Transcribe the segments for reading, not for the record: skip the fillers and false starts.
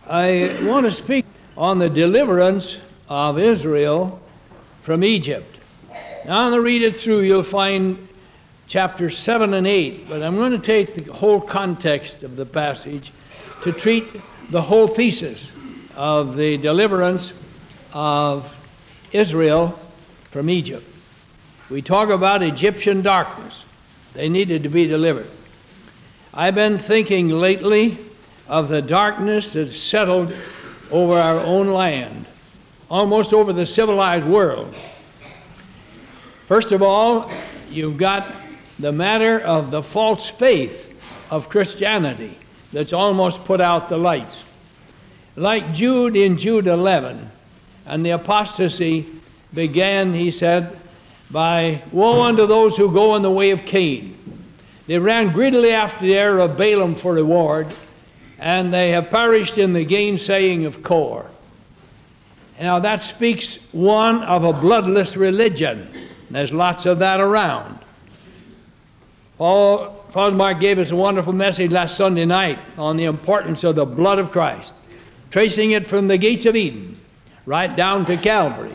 I want to speak on the deliverance of Israel from Egypt. Now, I'm going to read it through. You'll find chapters 7 and 8, but I'm going to take the whole context of the passage to treat the whole thesis of the deliverance of Israel from Egypt. We talk about Egyptian darkness. They needed to be delivered. I've been thinking lately of the darkness that settled over our own land, almost over the civilized world. First of all, you've got the matter of the false faith of Christianity that's almost put out the lights. Like Jude in Jude 11, and the apostasy began, he said, by woe unto those who go in the way of Cain. They ran greedily after the heir of Balaam for reward, and they have perished in the gainsaying of Kor. Now that speaks one of a bloodless religion. There's lots of that around. Paul Fosmark gave us a wonderful message last Sunday night on the importance of the blood of Christ, tracing it from the gates of Eden right down to Calvary.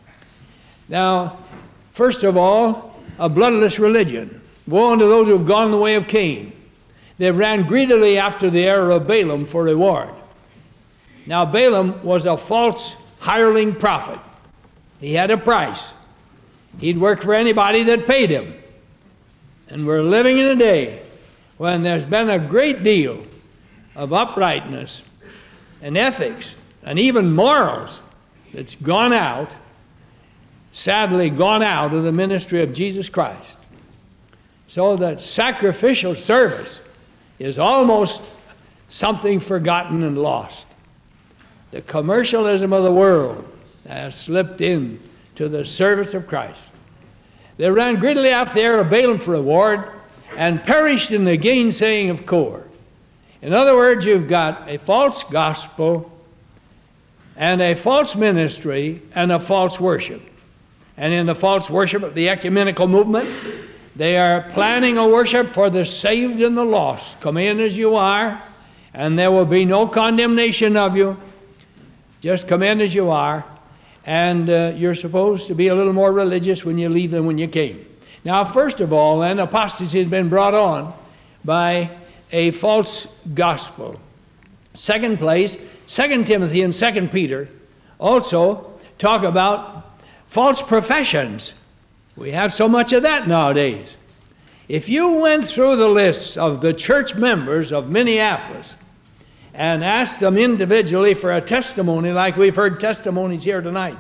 Now, first of all, a bloodless religion. Woe unto those who have gone the way of Cain. They ran greedily after the heir of Balaam for reward. Now, Balaam was a false hireling prophet. He had a price. He'd work for anybody that paid him. And we're living in a day when there's been a great deal of uprightness and ethics and even morals that's gone out, sadly gone out of the ministry of Jesus Christ. So that sacrificial service is almost something forgotten and lost. The commercialism of the world has slipped in to the service of Christ. They ran greedily after the heir of Balaam for reward and perished in the gainsaying of Kor. In other words, you've got a false gospel and a false ministry and a false worship. And in the false worship of the ecumenical movement, they are planning a worship for the saved and the lost. Come in as you are, and there will be no condemnation of you. Just come in as you are, and you're supposed to be a little more religious when you leave than when you came. Now, first of all, then, apostasy has been brought on by a false gospel. Second place, 2 Timothy and 2 Peter also talk about false professions. We have so much of that nowadays. If you went through the lists of the church members of Minneapolis and asked them individually for a testimony, like we've heard testimonies here tonight,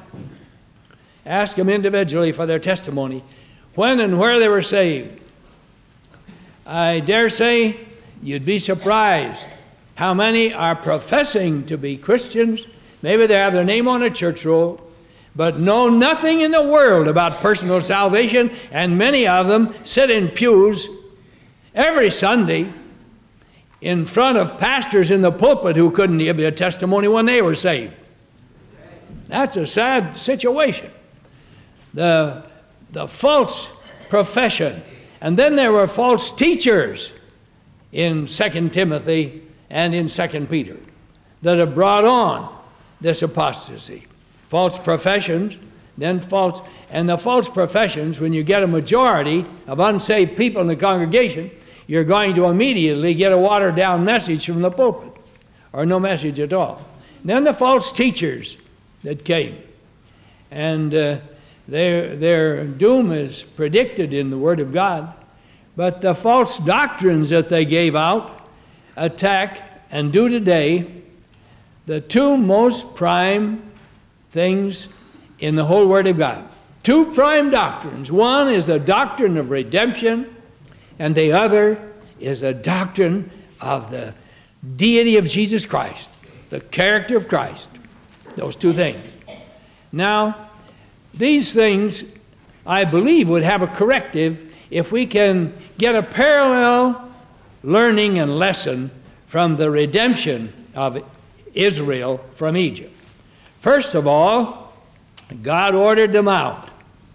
ask them individually for their testimony, when and where they were saved, I dare say you'd be surprised how many are professing to be Christians. Maybe they have their name on a church roll, but know nothing in the world about personal salvation, and many of them sit in pews every Sunday in front of pastors in the pulpit who couldn't give you a testimony when they were saved. That's a sad situation. The false profession. And then there were false teachers in 2 Timothy and in 2 Peter that have brought on this apostasy. False professions, then false, and the false professions, when you get a majority of unsaved people in the congregation, you're going to immediately get a watered-down message from the pulpit, or no message at all. Then the false teachers that came, and their doom is predicted in the Word of God, but the false doctrines that they gave out attack and do today the two most prime things in the whole Word of God. Two prime doctrines. One is the doctrine of redemption, and the other is the doctrine of the deity of Jesus Christ, the character of Christ. Those two things. Now, these things, I believe, would have a corrective if we can get a parallel learning and lesson from the redemption of Israel from Egypt. First of all, God ordered them out.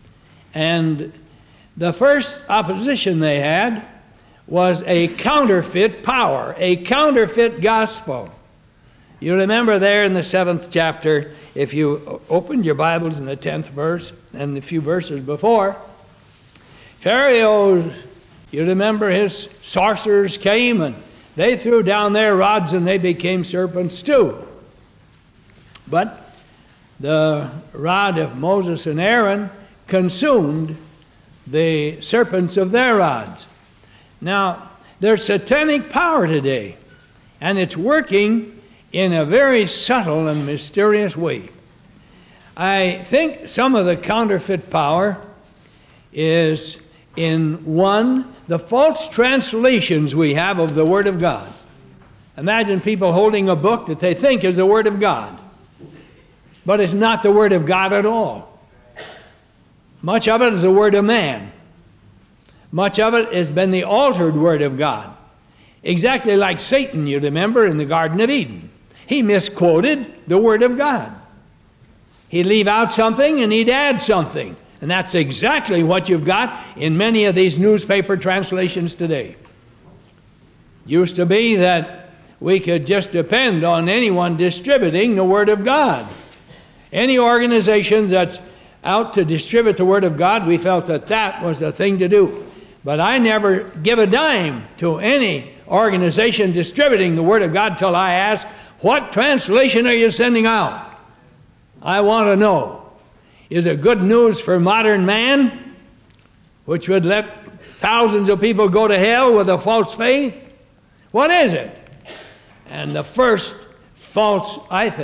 And the first opposition they had was a counterfeit power, a counterfeit gospel. You remember there in the 7th chapter, if you opened your Bibles in the 10th verse and a few verses before, Pharaoh, you remember his sorcerers came and they threw down their rods and they became serpents too. But the rod of Moses and Aaron consumed the serpents of their rods. Now, there's satanic power today, and it's working in a very subtle and mysterious way. I think some of the counterfeit power is in the false translations we have of the Word of God. Imagine people holding a book that they think is the Word of God, but it's not the Word of God at all. Much of it is the Word of man. Much of it has been the altered Word of God. Exactly like Satan, you remember, in the Garden of Eden. He misquoted the Word of God. He'd leave out something and he'd add something. And that's exactly what you've got in many of these newspaper translations today. Used to be that we could just depend on anyone distributing the Word of God. Any organization that's out to distribute the Word of God, we felt that that was the thing to do. But I never give a dime to any organization distributing the Word of God till I ask, what translation are you sending out? I want to know. Is it good news for modern man, which would let thousands of people go to hell with a false faith? What is it? And the first false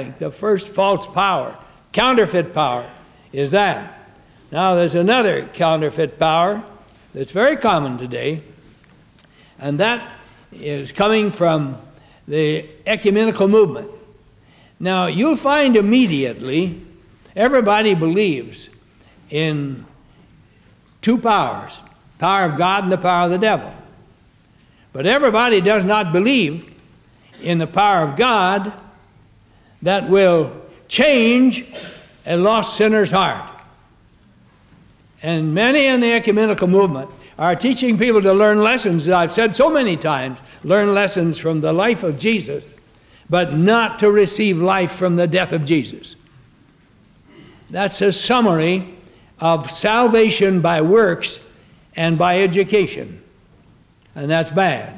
power, counterfeit power, is that. Now there's another counterfeit power that's very common today, and that is coming from the ecumenical movement. Now, you'll find immediately everybody believes in two powers, the power of God and the power of the devil. But everybody does not believe in the power of God that will change a lost sinner's heart. And many in the ecumenical movement are teaching people to learn lessons, that I've said so many times, learn lessons from the life of Jesus, but not to receive life from the death of Jesus. That's a summary of salvation by works and by education. And that's bad.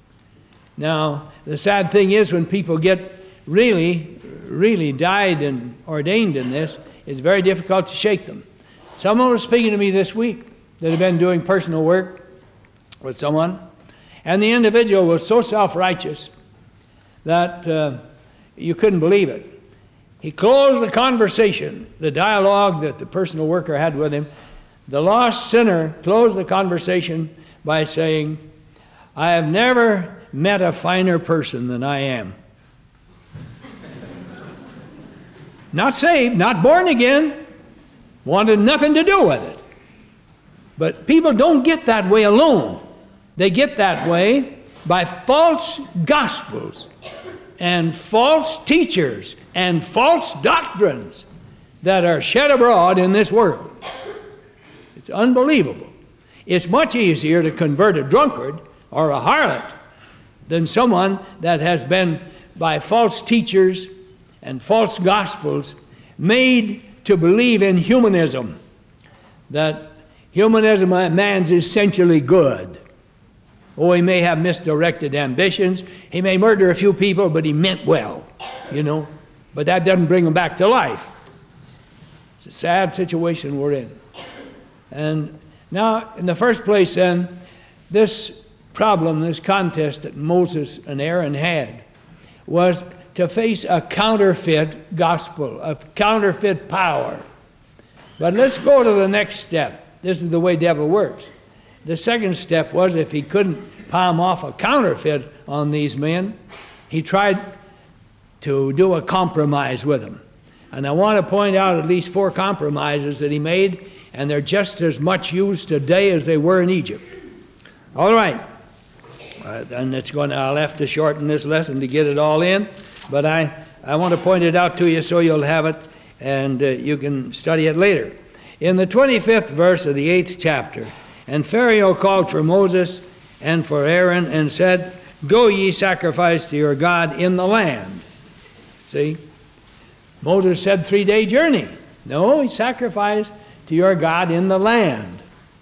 Now, the sad thing is when people get really died and ordained in this, it's very difficult to shake them. Someone was speaking to me this week that had been doing personal work with someone, and the individual was so self-righteous that you couldn't believe it. He closed the conversation, the dialogue that the personal worker had with him. The lost sinner closed the conversation by saying, I have never met a finer person than I am. Not saved, not born again, wanted nothing to do with it. But people don't get that way alone. They get that way by false gospels and false teachers and false doctrines that are shed abroad in this world. It's unbelievable. It's much easier to convert a drunkard or a harlot than someone that has been, by false teachers and false gospels, made to believe in humanism, that humanism, man's essentially good. Oh, he may have misdirected ambitions. He may murder a few people, but he meant well, But that doesn't bring him back to life. It's a sad situation we're in. And now, in the first place, then, this problem, this contest that Moses and Aaron had, was to face a counterfeit gospel, a counterfeit power. But let's go to the next step. This is the way devil works. The second step was, if he couldn't palm off a counterfeit on these men, he tried to do a compromise with them. And I want to point out at least 4 compromises that he made, and they're just as much used today as they were in Egypt. All right. And I'll have to shorten this lesson to get it all in, but I want to point it out to you so you'll have it and you can study it later. In the 25th verse of the 8th chapter, and Pharaoh called for Moses and for Aaron and said, Go ye sacrifice to your God in the land. See? Moses said 3-day journey. No, he sacrificed to your God in the land.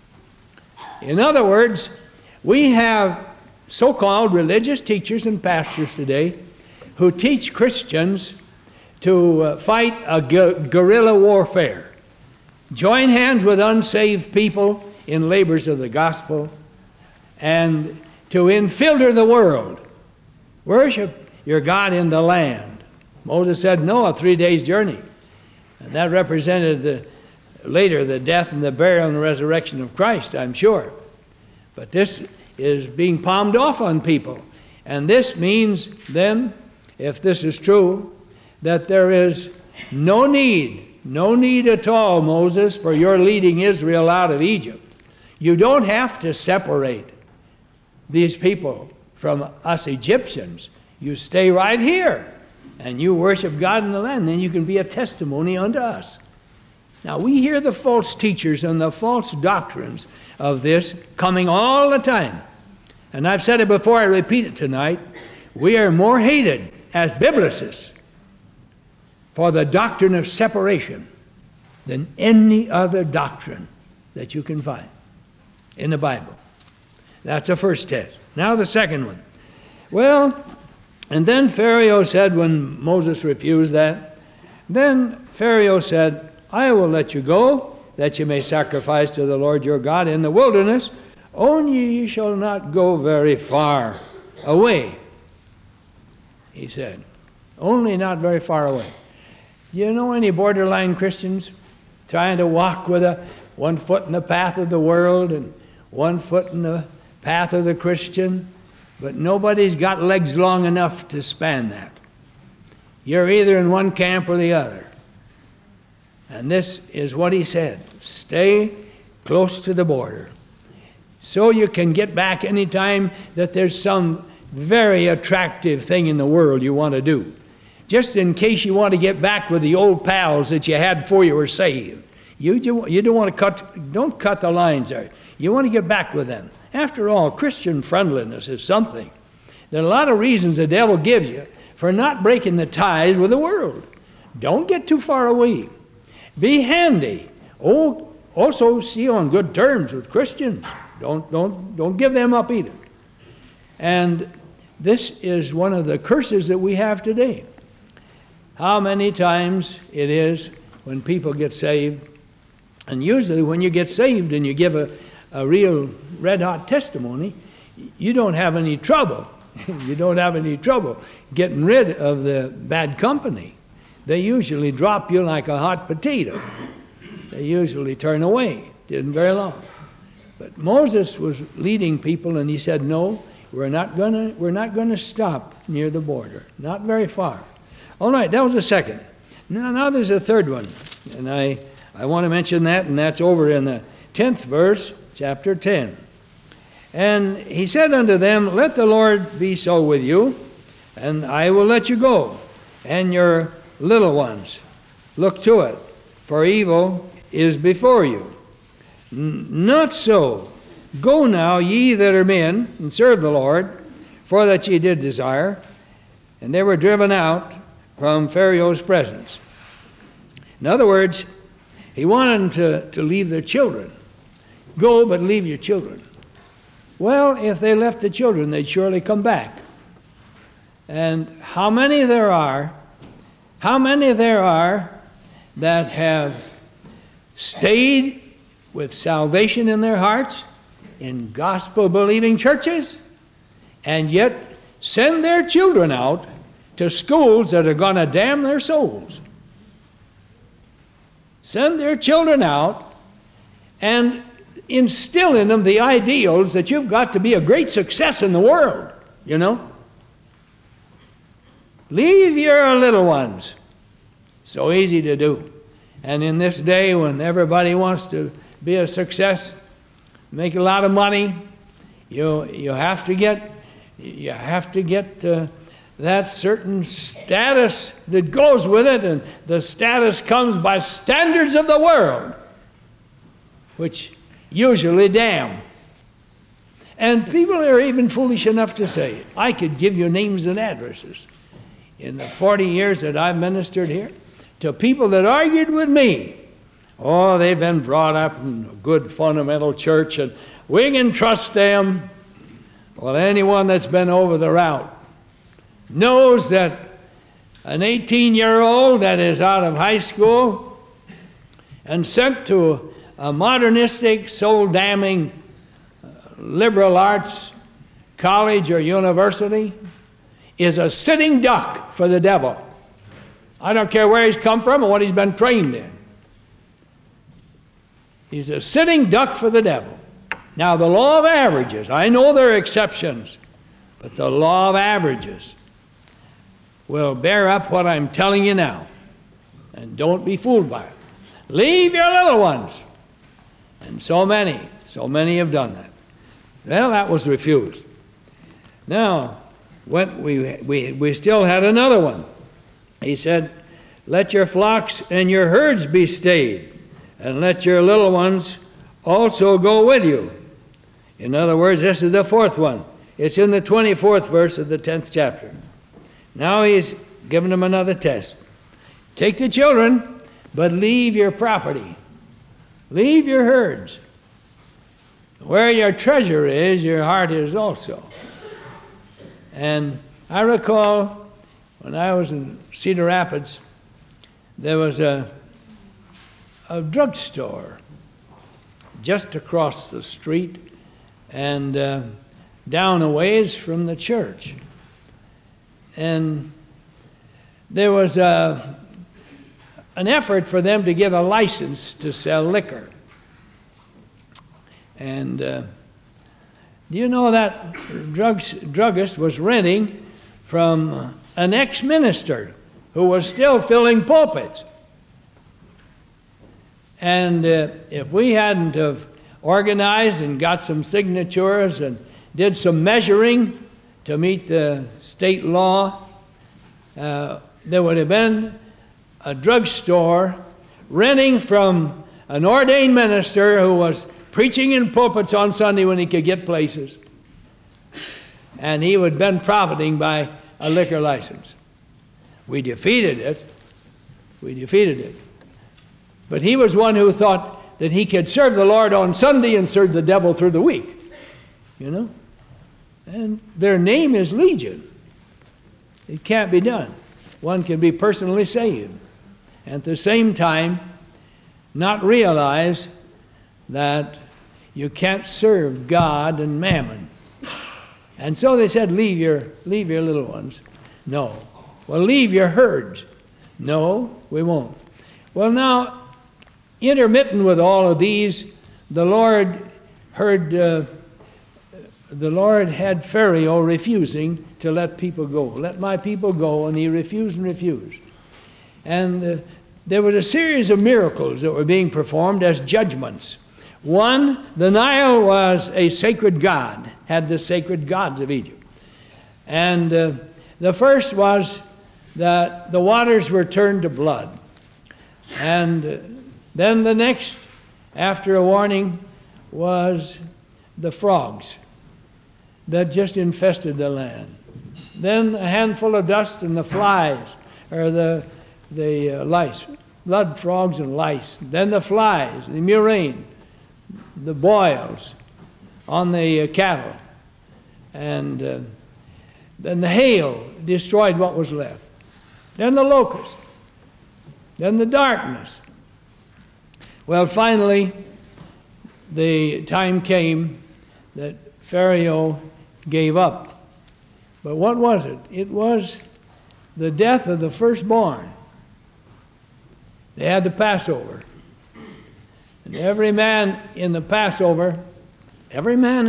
In other words, we have so-called religious teachers and pastors today who teach Christians to fight a guerrilla warfare, join hands with unsaved people in labors of the gospel, and to infiltrate the world. Worship your God in the land. Moses said, no, a 3 days journey. And that represented later the death and the burial and the resurrection of Christ, I'm sure. But this is being palmed off on people. And this means then, if this is true, that there is no need at all, Moses, for your leading Israel out of Egypt. You don't have to separate these people from us Egyptians. You stay right here and you worship God in the land. Then you can be a testimony unto us. Now, we hear the false teachers and the false doctrines of this coming all the time. And I've said it before, I repeat it tonight. We are more hated as biblicists for the doctrine of separation than any other doctrine that you can find in the Bible. That's the first test. Now the second one. Well, and then Pharaoh said, when Moses refused that, then Pharaoh said, I will let you go, that you may sacrifice to the Lord your God in the wilderness, only ye shall not go very far away. He said, only not very far away. Do you know any borderline Christians trying to walk with one foot in the path of the world and one foot in the path of the Christian? But nobody's got legs long enough to span that. You're either in one camp or the other. And this is what he said. Stay close to the border, so you can get back anytime that there's some very attractive thing in the world you want to do. Just in case you want to get back with the old pals that you had before you were saved. You don't want to don't cut the lines there. You want to get back with them. After all, Christian friendliness is something. There are a lot of reasons the devil gives you for not breaking the ties with the world. Don't get too far away. Be handy. Also see on good terms with Christians. Don't give them up either. And this is one of the curses that we have today. How many times it is when people get saved, and usually when you get saved and you give a real red-hot testimony, you don't have any trouble. You don't have any trouble getting rid of the bad company. They usually drop you like a hot potato. They usually turn away. Didn't very long. But Moses was leading people, and he said, no, we're not gonna stop near the border. Not very far. All right, that was the second. Now there's a third one. And I want to mention that, and that's over in the 10th verse, chapter 10. And he said unto them, let the Lord be so with you, and I will let you go, and your little ones. Look to it, for evil is before you. Not so. Go now, ye that are men, and serve the Lord, for that ye did desire. And they were driven out from Pharaoh's presence. In other words, he wanted them to leave their children. Go, but leave your children. Well, if they left the children, they'd surely come back. And how many there are that have stayed with salvation in their hearts in gospel-believing churches, and yet send their children out to schools that are going to damn their souls. Send their children out and instill in them the ideals that you've got to be a great success in the world, you know. Leave your little ones. So easy to do. And in this day when everybody wants to be a success, make a lot of money, you have to get that certain status that goes with it, and the status comes by standards of the world, which usually damn. And people are even foolish enough to say, I could give you names and addresses. in the 40 years that I've ministered here, to people that argued with me. Oh, they've been brought up in a good fundamental church, and we can trust them. Well, anyone that's been over the route knows that an 18-year-old that is out of high school and sent to a modernistic, soul-damning liberal arts college or university is a sitting duck for the devil. I don't care where he's come from or what he's been trained in. He's a sitting duck for the devil. Now, the law of averages, I know there are exceptions, but the law of averages will bear up what I'm telling you now. And don't be fooled by it. Leave your little ones. And so many have done that. Well, that was refused. Now, we still had another one. He said, let your flocks and your herds be stayed, and let your little ones also go with you. In other words, this is the fourth one. It's in the 24th verse of the 10th chapter. Now he's giving them another test. Take the children, but leave your property. Leave your herds. Where your treasure is, your heart is also. And I recall when I was in Cedar Rapids, there was a drugstore just across the street and down a ways from the church. And there was an effort for them to get a license to sell liquor. And do you know that druggist was renting from an ex-minister who was still filling pulpits? And if we hadn't have organized and got some signatures and did some measuring to meet the state law, there would have been a drugstore renting from an ordained minister who was preaching in pulpits on Sunday when he could get places. And he would have been profiting by a liquor license. We defeated it. But he was one who thought that he could serve the Lord on Sunday and serve the devil through the week. You know? And their name is Legion. It can't be done. One can be personally saved, and at the same time not realize that you can't serve God and mammon. And so they said, leave your little ones. No. Well, leave your herds. No, we won't. Well, now, intermittent with all of these, the Lord had Pharaoh refusing to let people go. Let my people go, and he refused and refused. And there was a series of miracles that were being performed as judgments. One, the Nile was a sacred god, had the sacred gods of Egypt. And the first was that the waters were turned to blood. And then the next, after a warning, was the frogs that just infested the land. Then a handful of dust and the flies, or the lice, blood frogs and lice. Then the flies, the murrain, the boils on the cattle. And then the hail destroyed what was left. Then the locust. Then the darkness. Well, finally, the time came that Pharaoh gave up. But what was it? It was the death of the firstborn. They had the Passover. And every man in the Passover, if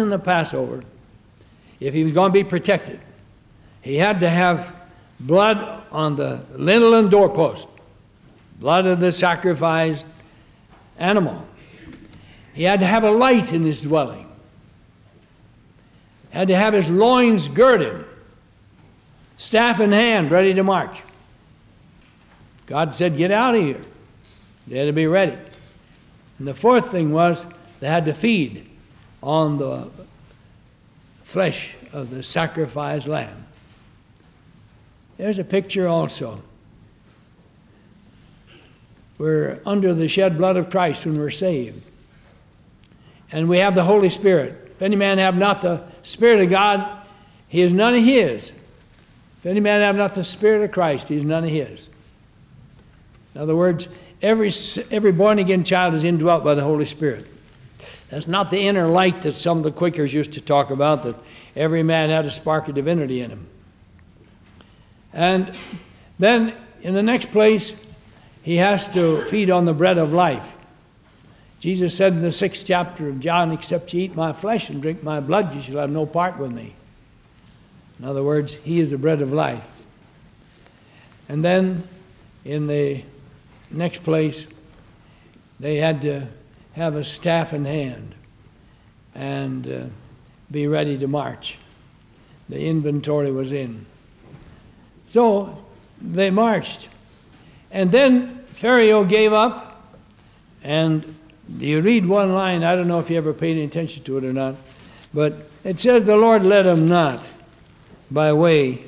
he was going to be protected, he had to have blood on the lintel and doorpost, blood of the sacrificed animal. He had to have a light in his dwelling. Had to have his loins girded, staff in hand, ready to march. God said, get out of here. They had to be ready. And the fourth thing was they had to feed on the flesh of the sacrificed lamb. There's a picture also. We're under the shed blood of Christ when we're saved. And we have the Holy Spirit. If any man have not the Spirit of God, he is none of his. If any man have not the Spirit of Christ, he is none of his. In other words, every born-again child is indwelt by the Holy Spirit. That's not the inner light that some of the Quakers used to talk about, that every man had a spark of divinity in him. And then, in the next place, he has to feed on the bread of life. Jesus said in the 6th chapter of John, "Except ye eat my flesh and drink my blood, you shall have no part with me." In other words, he is the bread of life. And then, in the next place, they had to have a staff in hand and be ready to march. The inventory was in. So they marched. And then Pharaoh gave up, and you read one line, I don't know if you ever paid any attention to it or not, but it says, "The Lord led him not by way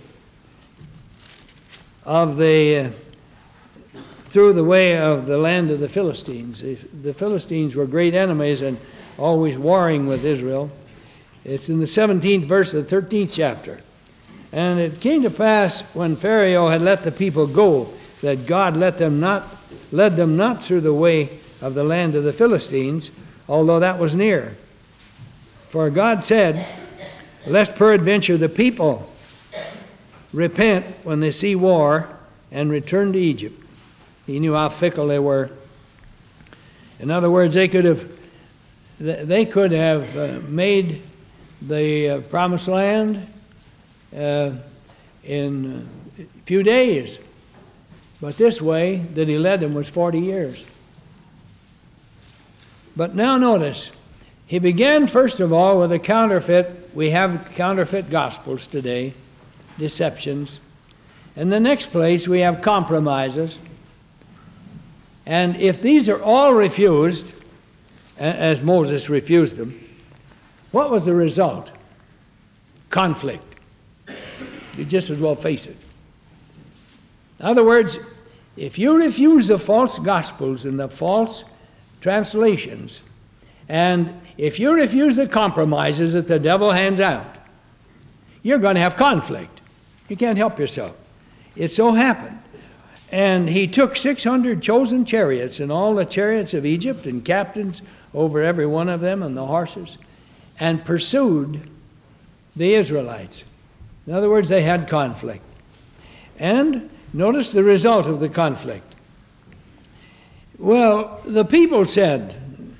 of through the way of the land of the Philistines." The Philistines were great enemies and always warring with Israel. It's in the 17th verse of the 13th chapter. "And it came to pass, when Pharaoh had let the people go, that God led them not through the way of the land of the Philistines, although that was near. For God said, lest peradventure the people repent when they see war and return to Egypt." He knew how fickle they were. In other words, they could have made the promised land in a few days. But this way that he led them was 40 years. But now notice, he began first of all with a counterfeit. We have counterfeit gospels today, deceptions. In the next place, we have compromises. And if these are all refused, as Moses refused them, what was the result? Conflict. You just as well face it. In other words, if you refuse the false gospels and the false translations, and if you refuse the compromises that the devil hands out, you're going to have conflict. You can't help yourself. It so happened. And he took 600 chosen chariots and all the chariots of Egypt and captains over every one of them and the horses, and pursued the Israelites. In other words, they had conflict. And notice the result of the conflict. Well, the people said,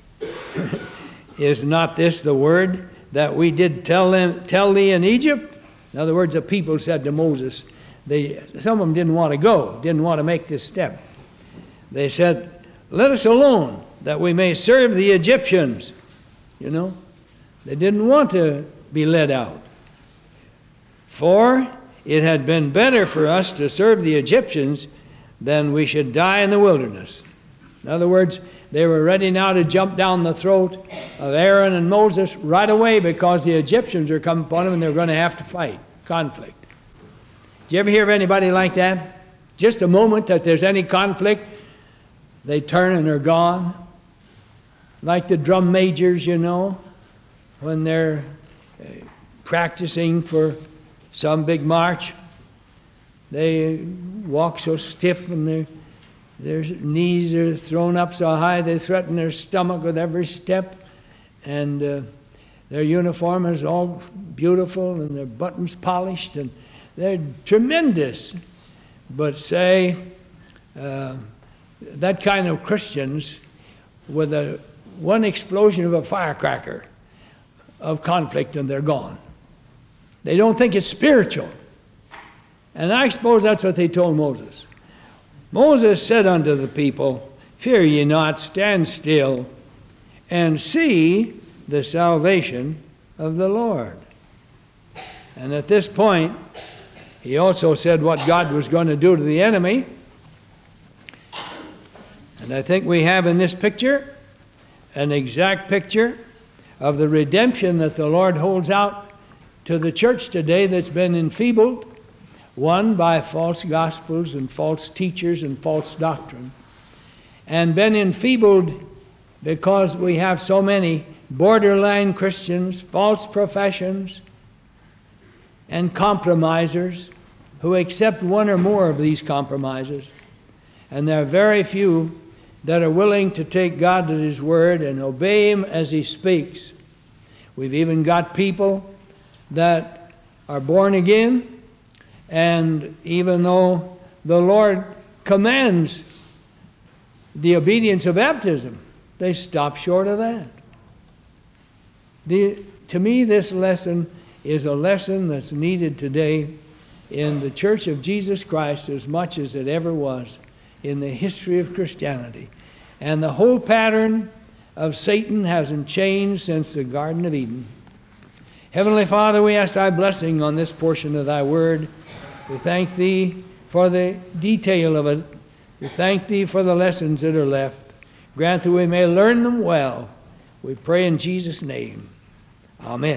"Is not this the word that we did tell thee in Egypt?" In other words, the people said to Moses, some of them didn't want to go, didn't want to make this step. They said, "Let us alone, that we may serve the Egyptians." You know, they didn't want to be led out. "For it had been better for us to serve the Egyptians than we should die in the wilderness." In other words, they were ready now to jump down the throat of Aaron and Moses right away, because the Egyptians are coming upon them and they're going to have to fight. Conflict. Do you ever hear of anybody like that? Just a moment that there's any conflict, they turn and they're gone. Like the drum majors, you know, when they're practicing for some big march, they walk so stiff and their knees are thrown up so high they threaten their stomach with every step, and their uniform is all beautiful and their buttons polished, and they're tremendous. But say, that kind of Christians, with one explosion of a firecracker of conflict, and they're gone. They don't think it's spiritual. And I suppose that's what they told Moses. Moses said unto the people, "Fear ye not, stand still, and see the salvation of the Lord." And at this point, he also said what God was going to do to the enemy. And I think we have in this picture an exact picture of the redemption that the Lord holds out to the church today that's been enfeebled one by false gospels and false teachers and false doctrine, and been enfeebled because we have so many borderline Christians, false professions, and compromisers who accept one or more of these compromises. And there are very few that are willing to take God at His word and obey Him as He speaks. We've even got people that are born again, and even though the Lord commands the obedience of baptism, they stop short of that. To me, this lesson is a lesson that's needed today in the Church of Jesus Christ as much as it ever was in the history of Christianity. And the whole pattern of Satan hasn't changed since the Garden of Eden. Heavenly Father, we ask Thy blessing on this portion of Thy word. We thank Thee for the detail of it. We thank Thee for the lessons that are left. Grant that we may learn them well. We pray in Jesus' name. Amen.